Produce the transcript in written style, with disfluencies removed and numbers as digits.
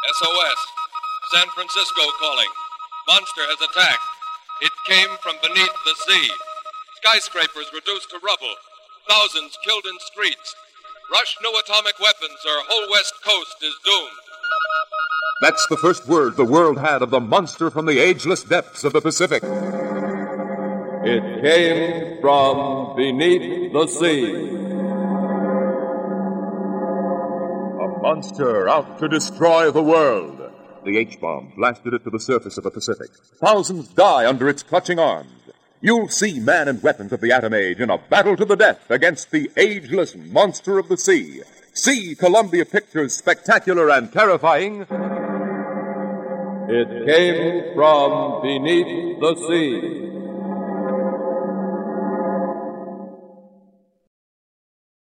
SOS. San Francisco calling. Monster has attacked. It came from beneath the sea. Skyscrapers reduced to rubble. Thousands killed in streets. Rush no atomic weapons or whole West Coast is doomed. That's the first word the world had of the monster from the ageless depths of the Pacific. It came from beneath the sea. A monster out to destroy the world. The H-bomb blasted it to the surface of the Pacific. Thousands die under its clutching arms. You'll see man and weapons of the atom age in a battle to the death against the ageless monster of the sea. See Columbia Pictures' spectacular and terrifying... It came from beneath the sea.